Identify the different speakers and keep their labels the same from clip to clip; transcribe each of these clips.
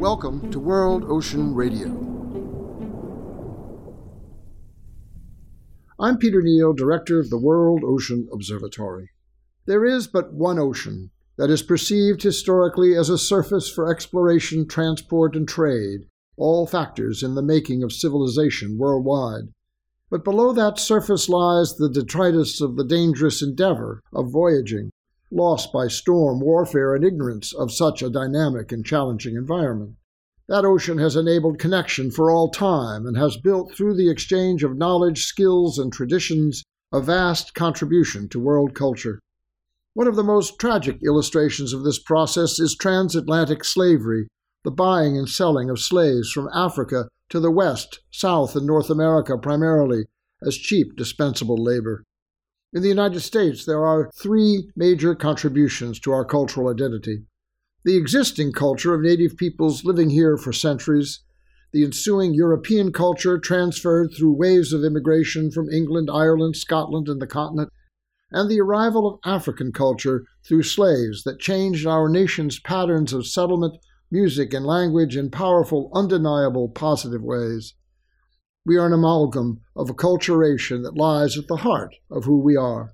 Speaker 1: Welcome to World Ocean Radio. I'm Peter Neal, Director of the World Ocean Observatory. There is but one ocean that is perceived historically as a surface for exploration, transport, and trade, all factors in the making of civilization worldwide. But below that surface lies the detritus of the dangerous endeavor of voyaging, lost by storm, warfare, and ignorance of such a dynamic and challenging environment. That ocean has enabled connection for all time and has built, through the exchange of knowledge, skills, and traditions, a vast contribution to world culture. One of the most tragic illustrations of this process is transatlantic slavery, the buying and selling of slaves from Africa to the West, South, and North America primarily, as cheap, dispensable labor. In the United States, there are three major contributions to our cultural identity: the existing culture of native peoples living here for centuries, the ensuing European culture transferred through waves of immigration from England, Ireland, Scotland, and the continent, and the arrival of African culture through slaves that changed our nation's patterns of settlement, music, and language in powerful, undeniable, positive ways. We are an amalgam of a culturation that lies at the heart of who we are.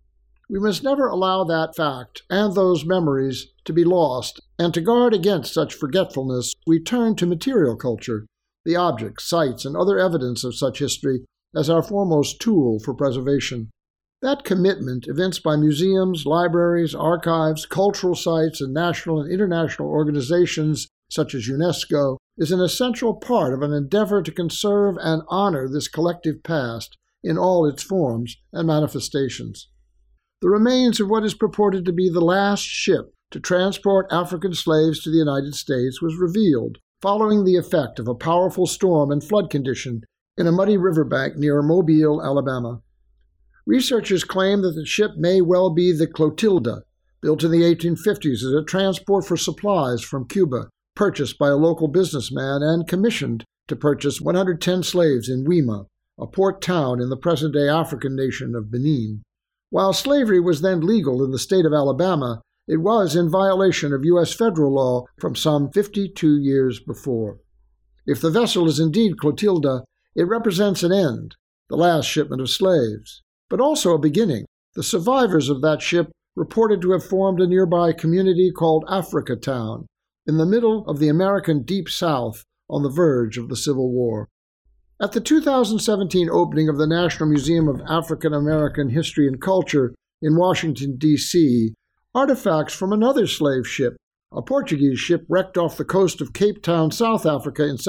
Speaker 1: We must never allow that fact and those memories to be lost, and to guard against such forgetfulness, we turn to material culture, the objects, sites, and other evidence of such history, as our foremost tool for preservation. That commitment, evinced by museums, libraries, archives, cultural sites, and national and international organizations such as UNESCO, is an essential part of an endeavor to conserve and honor this collective past in all its forms and manifestations. The remains of what is purported to be the last ship to transport African slaves to the United States was revealed following the effect of a powerful storm and flood condition in a muddy riverbank near Mobile, Alabama. Researchers claim that the ship may well be the Clotilda, built in the 1850s as a transport for supplies from Cuba, purchased by a local businessman and commissioned to purchase 110 slaves in Wima, a port town in the present-day African nation of Benin. While slavery was then legal in the state of Alabama, it was in violation of U.S. federal law from some 52 years before. If the vessel is indeed Clotilda, it represents an end, the last shipment of slaves, but also a beginning. The survivors of that ship reported to have formed a nearby community called Africa Town, in the middle of the American Deep South, on the verge of the Civil War. At the 2017 opening of the National Museum of African American History and Culture in Washington, D.C., artifacts from another slave ship, a Portuguese ship wrecked off the coast of Cape Town, South Africa in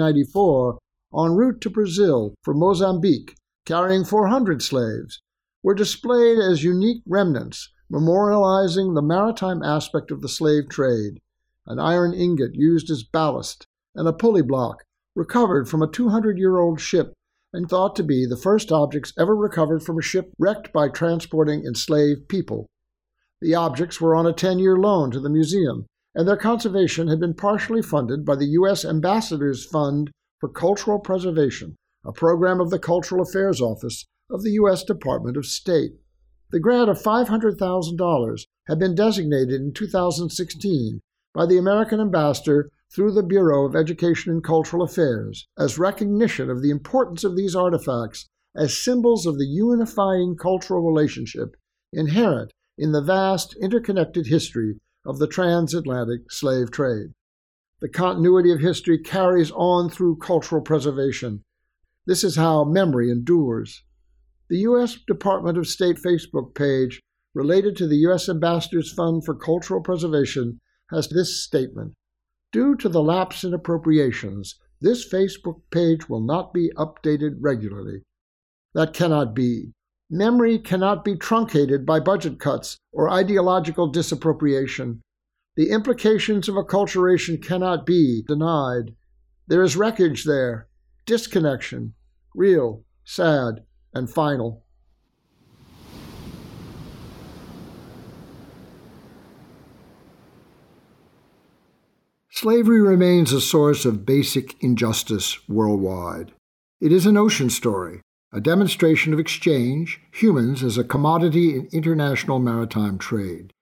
Speaker 1: 1794, en route to Brazil from Mozambique, carrying 400 slaves, were displayed as unique remnants memorializing the maritime aspect of the slave trade: an iron ingot used as ballast, and a pulley block recovered from a 200-year-old ship and thought to be the first objects ever recovered from a ship wrecked by transporting enslaved people. The objects were on a 10-year loan to the museum, and their conservation had been partially funded by the U.S. Ambassador's Fund for Cultural Preservation, a program of the Cultural Affairs Office of the U.S. Department of State. The grant of $500,000 had been designated in 2016 by the American ambassador through the Bureau of Education and Cultural Affairs as recognition of the importance of these artifacts as symbols of the unifying cultural relationship inherent in the vast interconnected history of the transatlantic slave trade. The continuity of history carries on through cultural preservation. This is how memory endures. The U.S. Department of State Facebook page related to the U.S. Ambassador's Fund for Cultural Preservation has this statement: "Due to the lapse in appropriations, this Facebook page will not be updated regularly." That cannot be. Memory cannot be truncated by budget cuts or ideological disappropriation. The implications of acculturation cannot be denied. There is wreckage there, disconnection, real, sad, and final. Slavery remains a source of basic injustice worldwide. It is an ocean story, a demonstration of exchange, humans as a commodity in international maritime trade.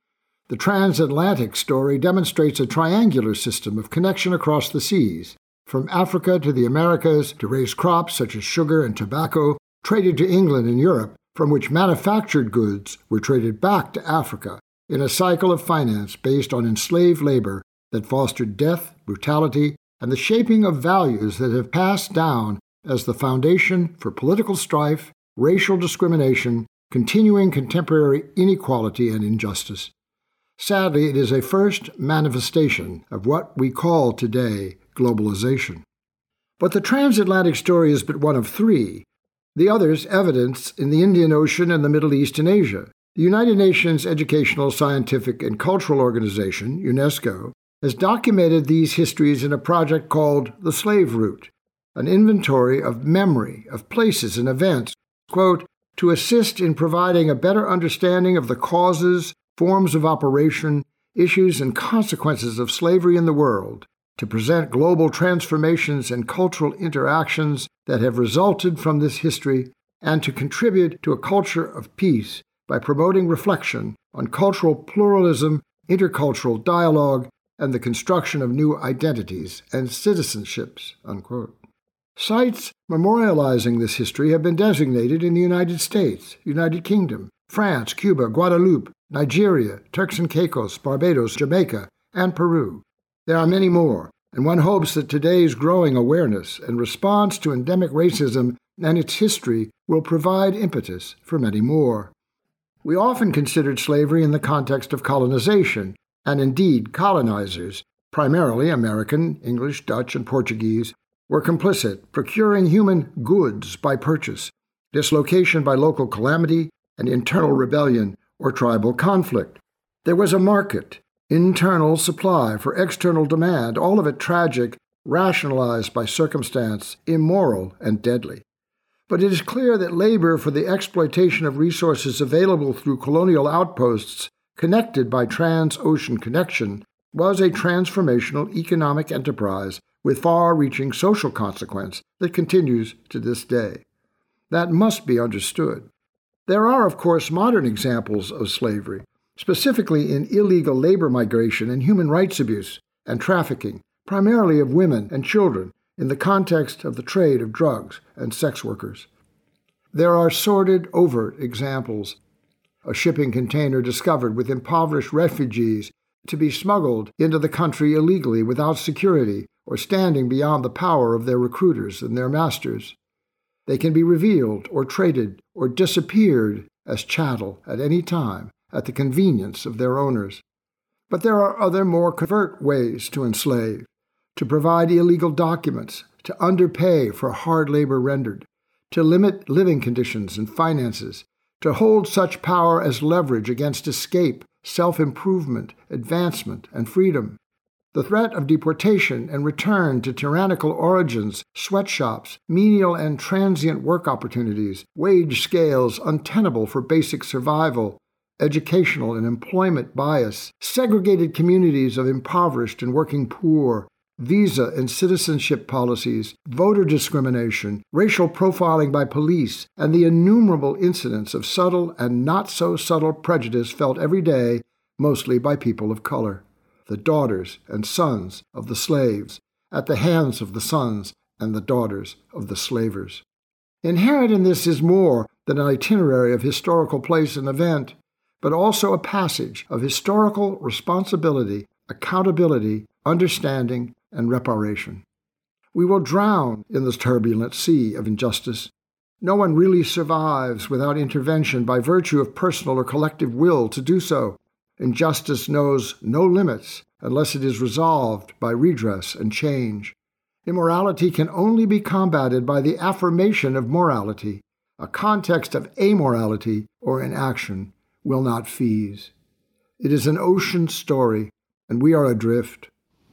Speaker 1: The transatlantic story demonstrates a triangular system of connection across the seas, from Africa to the Americas to raise crops such as sugar and tobacco, traded to England and Europe, from which manufactured goods were traded back to Africa in a cycle of finance based on enslaved labor that fostered death, brutality, and the shaping of values that have passed down as the foundation for political strife, racial discrimination, continuing contemporary inequality and injustice. Sadly, it is a first manifestation of what we call today globalization. But the transatlantic story is but one of three, the others evidenced in the Indian Ocean and the Middle East and Asia. The United Nations Educational, Scientific, and Cultural Organization, UNESCO, has documented these histories in a project called The Slave Route, an inventory of memory of places and events, quote, to assist in providing a better understanding of the causes, forms of operation, issues, and consequences of slavery in the world, to present global transformations and cultural interactions that have resulted from this history, and to contribute to a culture of peace by promoting reflection on cultural pluralism, intercultural dialogue, and the construction of new identities and citizenships, unquote. Sites memorializing this history have been designated in the United States, United Kingdom, France, Cuba, Guadeloupe, Nigeria, Turks and Caicos, Barbados, Jamaica, and Peru. There are many more, and one hopes that today's growing awareness and response to endemic racism and its history will provide impetus for many more. We often considered slavery in the context of colonization, and indeed colonizers, primarily American, English, Dutch, and Portuguese, were complicit, procuring human goods by purchase, dislocation by local calamity, and internal rebellion or tribal conflict. There was a market, internal supply for external demand, all of it tragic, rationalized by circumstance, immoral, and deadly. But it is clear that labor for the exploitation of resources available through colonial outposts connected by trans-ocean connection was a transformational economic enterprise with far-reaching social consequence that continues to this day. That must be understood. There are, of course, modern examples of slavery, specifically in illegal labor migration and human rights abuse and trafficking, primarily of women and children, in the context of the trade of drugs and sex workers. There are sordid, overt examples. A shipping container discovered with impoverished refugees to be smuggled into the country illegally without security or standing beyond the power of their recruiters and their masters. They can be revealed or traded or disappeared as chattel at any time at the convenience of their owners. But there are other more covert ways to enslave, to provide illegal documents, to underpay for hard labor rendered, to limit living conditions and finances, to hold such power as leverage against escape, self-improvement, advancement, and freedom. The threat of deportation and return to tyrannical origins, sweatshops, menial and transient work opportunities, wage scales untenable for basic survival, educational and employment bias, segregated communities of impoverished and working poor, visa and citizenship policies, voter discrimination, racial profiling by police, and the innumerable incidents of subtle and not-so-subtle prejudice felt every day, mostly by people of color, the daughters and sons of the slaves, at the hands of the sons and the daughters of the slavers. Inherent in this is more than an itinerary of historical place and event, but also a passage of historical responsibility, accountability, understanding, and reparation. We will drown in this turbulent sea of injustice. No one really survives without intervention by virtue of personal or collective will to do so. Injustice knows no limits unless it is resolved by redress and change. Immorality can only be combated by the affirmation of morality. A context of amorality or inaction will not fees. It is an ocean story, and we are adrift.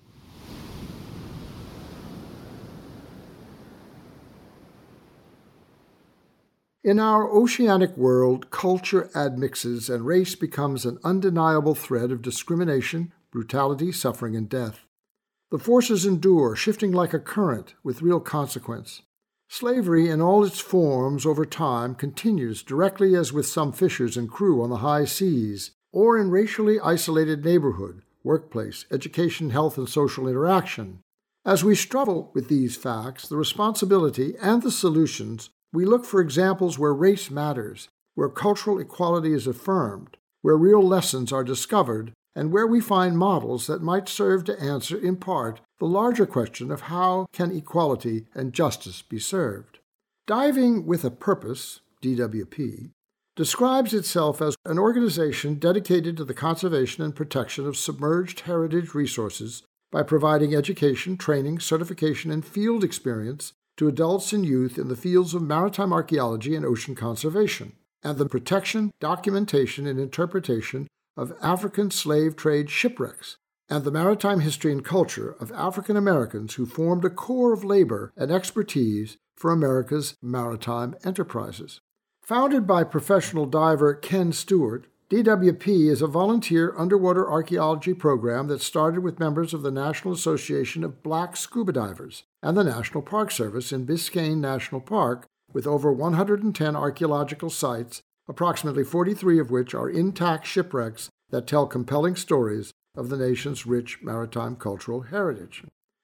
Speaker 1: In our oceanic world, culture admixes and race becomes an undeniable thread of discrimination, brutality, suffering, and death. The forces endure, shifting like a current with real consequence. Slavery in all its forms over time continues directly as with some fishers and crew on the high seas, or in racially isolated neighborhood, workplace, education, health, and social interaction. As we struggle with these facts, the responsibility, and the solutions, we look for examples where race matters, where cultural equality is affirmed, where real lessons are discovered, and where we find models that might serve to answer, in part, the larger question of how can equality and justice be served. Diving with a Purpose, DWP, describes itself as an organization dedicated to the conservation and protection of submerged heritage resources by providing education, training, certification, and field experience to adults and youth in the fields of maritime archaeology and ocean conservation, and the protection, documentation, and interpretation of African slave trade shipwrecks, and the maritime history and culture of African Americans who formed a core of labor and expertise for America's maritime enterprises. Founded by professional diver Ken Stewart, DWP is a volunteer underwater archaeology program that started with members of the National Association of Black Scuba Divers and the National Park Service in Biscayne National Park, with over 110 archaeological sites, approximately 43 of which are intact shipwrecks that tell compelling stories of the nation's rich maritime cultural heritage.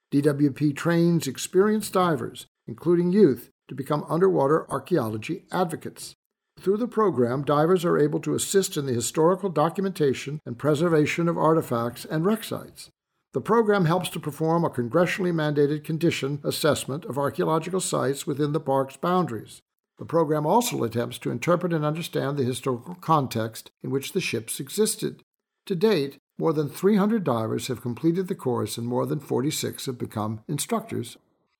Speaker 1: DWP trains experienced divers, including youth, to become underwater archaeology advocates. Through the program, divers are able to assist in the historical documentation and preservation of artifacts and wreck sites. The program helps to perform a congressionally mandated condition assessment of archaeological sites within the park's boundaries. The program also attempts to interpret and understand the historical context in which the ships existed. To date, more than 300 divers have completed the course and more than 46 have become instructors.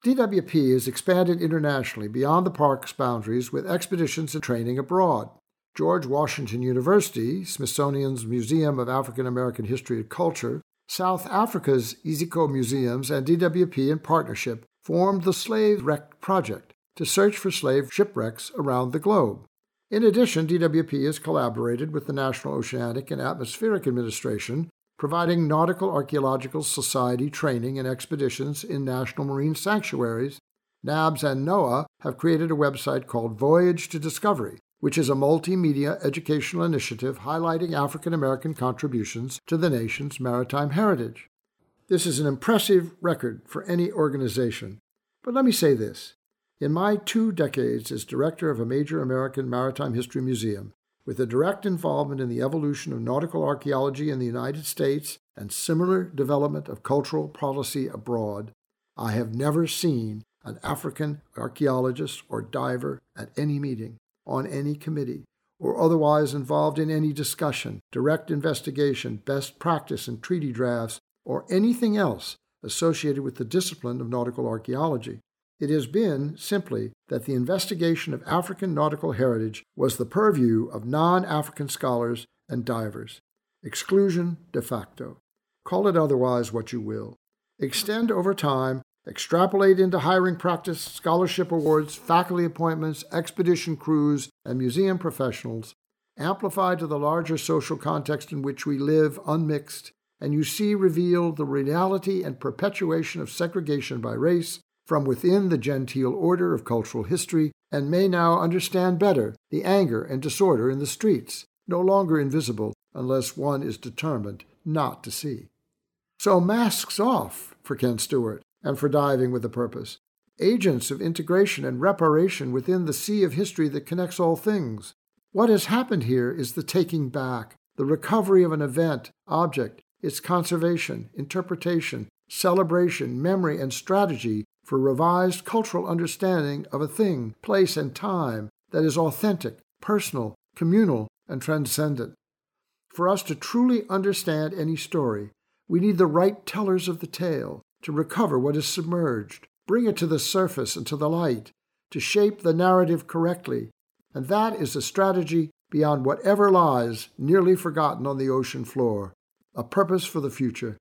Speaker 1: DWP has expanded internationally beyond the park's boundaries with expeditions and training abroad. George Washington University, Smithsonian's Museum of African American History and Culture, South Africa's Iziko Museums, and DWP in partnership formed the Slave Wreck Project to search for slave shipwrecks around the globe. In addition, DWP has collaborated with the National Oceanic and Atmospheric Administration, providing Nautical Archaeological Society training and expeditions in national marine sanctuaries. NABS and NOAA have created a website called Voyage to Discovery, which is a multimedia educational initiative highlighting African American contributions to the nation's maritime heritage. This is an impressive record for any organization. But let me say this. In my 2 decades as director of a major American maritime history museum, with a direct involvement in the evolution of nautical archaeology in the United States and similar development of cultural policy abroad, I have never seen an African archaeologist or diver at any meeting, on any committee, or otherwise involved in any discussion, direct investigation, best practice and treaty drafts, or anything else associated with the discipline of nautical archaeology. It has been simply that the investigation of African nautical heritage was the purview of non-African scholars and divers. Exclusion de facto. Call it otherwise what you will. Extend over time, extrapolate into hiring practice, scholarship awards, faculty appointments, expedition crews, and museum professionals. Amplify to the larger social context in which we live unmixed, and you see revealed the reality and perpetuation of segregation by race, from within the genteel order of cultural history, and may now understand better the anger and disorder in the streets, no longer invisible unless one is determined not to see. So masks off for Ken Stewart and for Diving with a Purpose, agents of integration and reparation within the sea of history that connects all things. What has happened here is the taking back, the recovery of an event, object, its conservation, interpretation, celebration, memory, and strategy for revised cultural understanding of a thing, place, and time that is authentic, personal, communal, and transcendent. For us to truly understand any story, we need the right tellers of the tale to recover what is submerged, bring it to the surface and to the light, to shape the narrative correctly, and that is a strategy beyond whatever lies nearly forgotten on the ocean floor, a purpose for the future.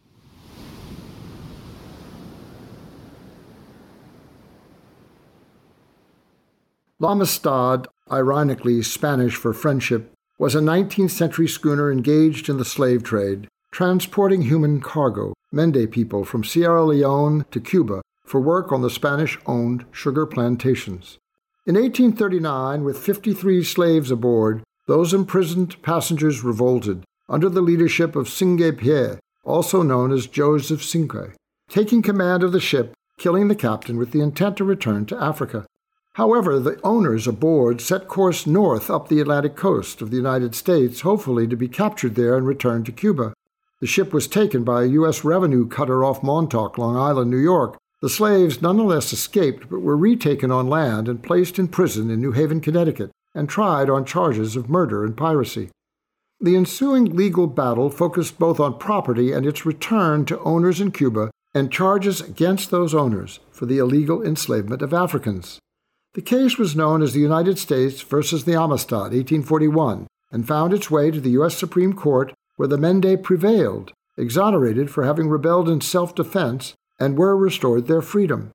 Speaker 1: L'Amistad, ironically Spanish for friendship, was a 19th century schooner engaged in the slave trade, transporting human cargo, Mende people, from Sierra Leone to Cuba for work on the Spanish-owned sugar plantations. In 1839, with 53 slaves aboard, those imprisoned passengers revolted under the leadership of Singe Pierre, also known as Joseph Cinque, taking command of the ship, killing the captain with the intent to return to Africa. However, the owners aboard set course north up the Atlantic coast of the United States, hopefully to be captured there and returned to Cuba. The ship was taken by a U.S. revenue cutter off Montauk, Long Island, New York. The slaves nonetheless escaped, but were retaken on land and placed in prison in New Haven, Connecticut, and tried on charges of murder and piracy. The ensuing legal battle focused both on property and its return to owners in Cuba and charges against those owners for the illegal enslavement of Africans. The case was known as the United States versus the Amistad, 1841, and found its way to the U.S. Supreme Court, where the Mende prevailed, exonerated for having rebelled in self-defense, and were restored their freedom.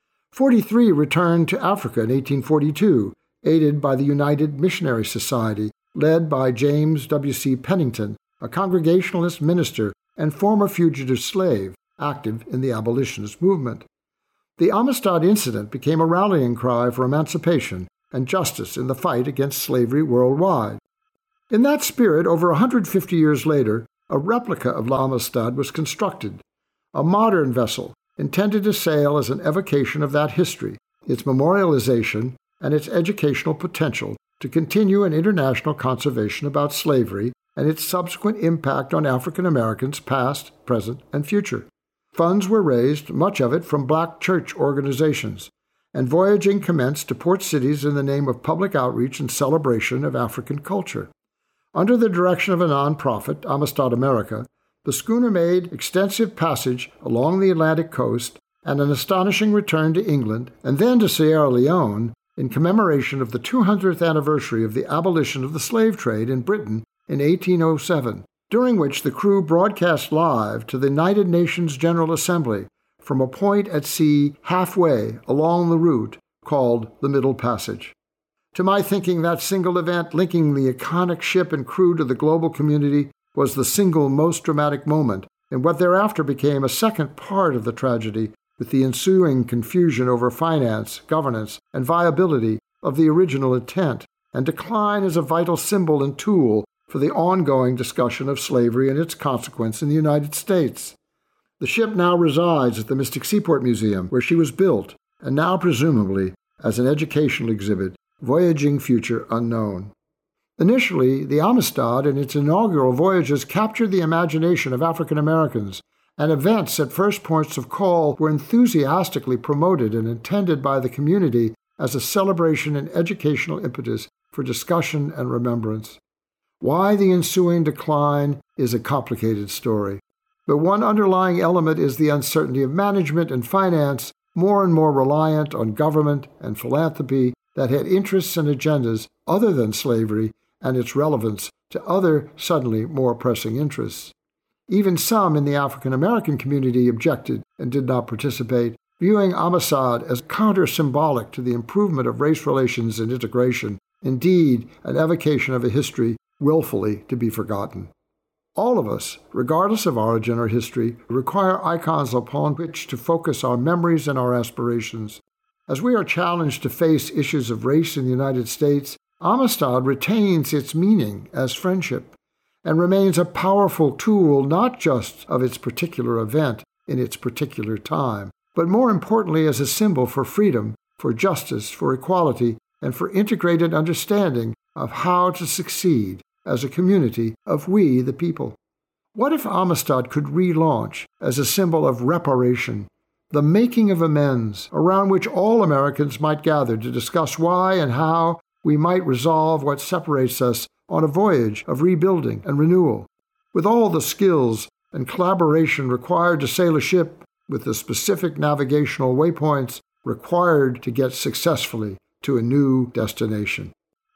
Speaker 1: 43 returned to Africa in 1842, aided by the United Missionary Society, led by James W.C. Pennington, a Congregationalist minister and former fugitive slave, active in the abolitionist movement. The Amistad incident became a rallying cry for emancipation and justice in the fight against slavery worldwide. In that spirit, over 150 years later, a replica of La Amistad was constructed, a modern vessel intended to sail as an evocation of that history, its memorialization, and its educational potential to continue an international conservation about slavery and its subsequent impact on African Americans past, present, and future. Funds were raised, much of it from black church organizations, and voyaging commenced to port cities in the name of public outreach and celebration of African culture. Under the direction of a nonprofit, Amistad America, the schooner made extensive passage along the Atlantic coast and an astonishing return to England and then to Sierra Leone in commemoration of the 200th anniversary of the abolition of the slave trade in Britain in 1807, during which the crew broadcast live to the United Nations General Assembly from a point at sea halfway along the route called the Middle Passage. To my thinking, that single event linking the iconic ship and crew to the global community was the single most dramatic moment in what thereafter became a second part of the tragedy, with the ensuing confusion over finance, governance, and viability of the original intent, and decline as a vital symbol and tool for the ongoing discussion of slavery and its consequence in the United States. The ship now resides at the Mystic Seaport Museum, where she was built, and now presumably as an educational exhibit, Voyaging Future Unknown. Initially, the Amistad and its inaugural voyages captured the imagination of African Americans, and events at first points of call were enthusiastically promoted and intended by the community as a celebration and educational impetus for discussion and remembrance. Why the ensuing decline is a complicated story, but one underlying element is the uncertainty of management and finance, more and more reliant on government and philanthropy that had interests and agendas other than slavery and its relevance to other, suddenly more pressing interests. Even some in the African American community objected and did not participate, viewing Amistad as counter-symbolic to the improvement of race relations and integration, indeed an evocation of a history willfully to be forgotten. All of us, regardless of origin or history, require icons upon which to focus our memories and our aspirations. As we are challenged to face issues of race in the United States, Amistad retains its meaning as friendship and remains a powerful tool not just of its particular event in its particular time, but more importantly as a symbol for freedom, for justice, for equality, and for integrated understanding of how to succeed as a community of we the people. What if Amistad could relaunch as a symbol of reparation, the making of amends, around which all Americans might gather to discuss why and how we might resolve what separates us on a voyage of rebuilding and renewal, with all the skills and collaboration required to sail a ship with the specific navigational waypoints required to get successfully to a new destination.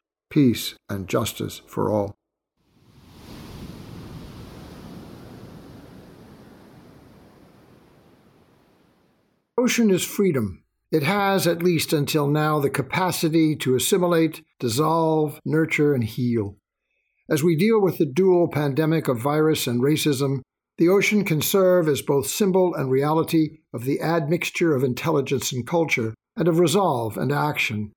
Speaker 1: Peace and justice for all. Ocean is freedom. It has, at least until now, the capacity to assimilate, dissolve, nurture, and heal. As we deal with the dual pandemic of virus and racism, the ocean can serve as both symbol and reality of the admixture of intelligence and culture, and of resolve and action.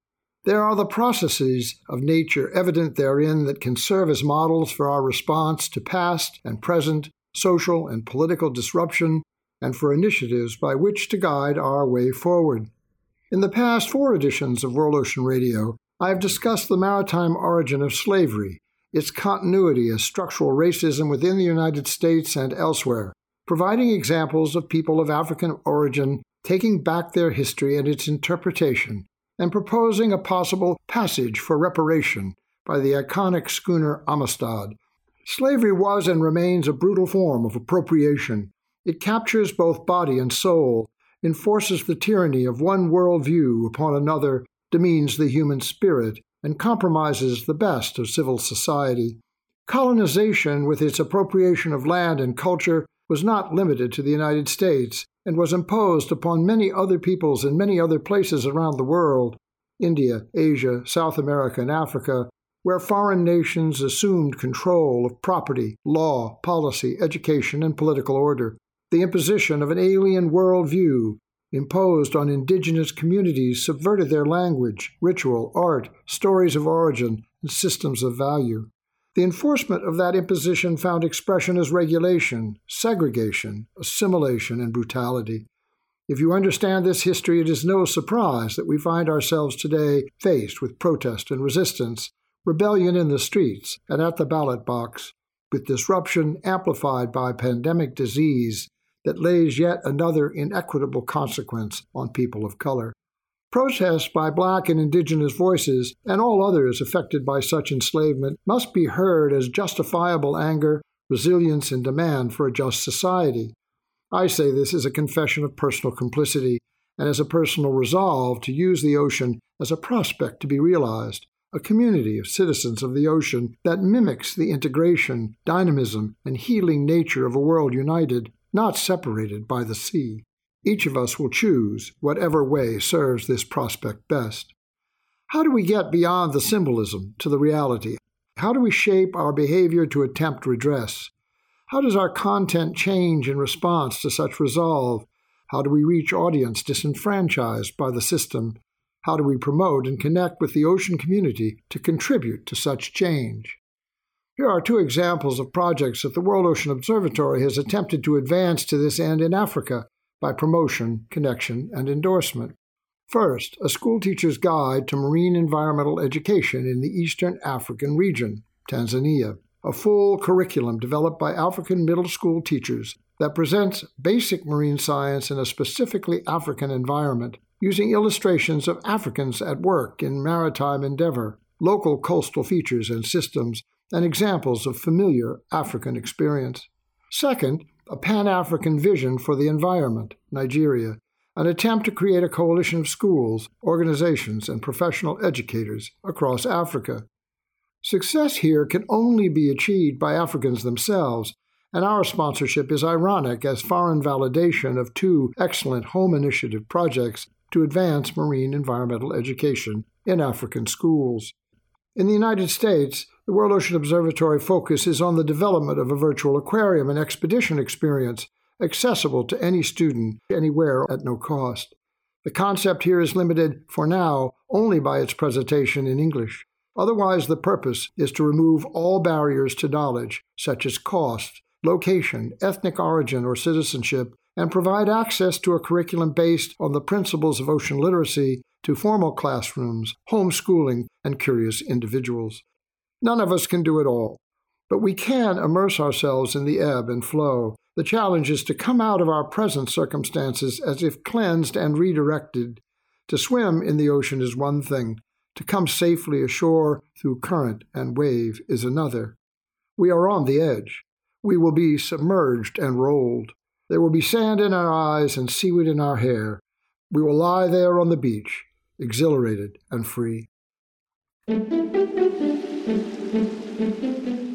Speaker 1: There are the processes of nature evident therein that can serve as models for our response to past and present social and political disruption and for initiatives by which to guide our way forward. In the past 4 editions of World Ocean Radio, I have discussed the maritime origin of slavery, its continuity as structural racism within the United States and elsewhere, providing examples of people of African origin taking back their history and its interpretation, and proposing a possible passage for reparation by the iconic schooner Amistad. Slavery was and remains a brutal form of appropriation. It captures both body and soul, enforces the tyranny of one worldview upon another, demeans the human spirit, and compromises the best of civil society. Colonization, with its appropriation of land and culture, was not limited to the United States and was imposed upon many other peoples in many other places around the world, India, Asia, South America, and Africa, where foreign nations assumed control of property, law, policy, education, and political order. The imposition of an alien worldview imposed on indigenous communities subverted their language, ritual, art, stories of origin, and systems of value. The enforcement of that imposition found expression as regulation, segregation, assimilation, and brutality. If you understand this history, it is no surprise that we find ourselves today faced with protest and resistance, rebellion in the streets and at the ballot box, with disruption amplified by pandemic disease that lays yet another inequitable consequence on people of color. Protests by Black and Indigenous voices and all others affected by such enslavement must be heard as justifiable anger, resilience, and demand for a just society. I say this as a confession of personal complicity and as a personal resolve to use the ocean as a prospect to be realized, a community of citizens of the ocean that mimics the integration, dynamism, and healing nature of a world united, not separated by the sea. Each of us will choose whatever way serves this prospect best. How do we get beyond the symbolism to the reality? How do we shape our behavior to attempt redress? How does our content change in response to such resolve? How do we reach audience disenfranchised by the system? How do we promote and connect with the ocean community to contribute to such change? Here are 2 examples of projects that the World Ocean Observatory has attempted to advance to this end in Africa by promotion, connection, and endorsement. First, a schoolteacher's guide to marine environmental education in the Eastern African region, Tanzania, a full curriculum developed by African middle school teachers that presents basic marine science in a specifically African environment, using illustrations of Africans at work in maritime endeavor, local coastal features and systems, and examples of familiar African experience. Second, a Pan-African vision for the environment, Nigeria, an attempt to create a coalition of schools, organizations, and professional educators across Africa. Success here can only be achieved by Africans themselves, and our sponsorship is ironic as foreign validation of 2 excellent home initiative projects to advance marine environmental education in African schools. In the United States, the World Ocean Observatory focus is on the development of a virtual aquarium and expedition experience accessible to any student anywhere at no cost. The concept here is limited, for now, only by its presentation in English. Otherwise, the purpose is to remove all barriers to knowledge, such as cost, location, ethnic origin, or citizenship, and provide access to a curriculum based on the principles of ocean literacy to formal classrooms, homeschooling, and curious individuals. None of us can do it all, but we can immerse ourselves in the ebb and flow. The challenge is to come out of our present circumstances as if cleansed and redirected. To swim in the ocean is one thing. To come safely ashore through current and wave is another. We are on the edge. We will be submerged and rolled. There will be sand in our eyes and seaweed in our hair. We will lie there on the beach, exhilarated and free.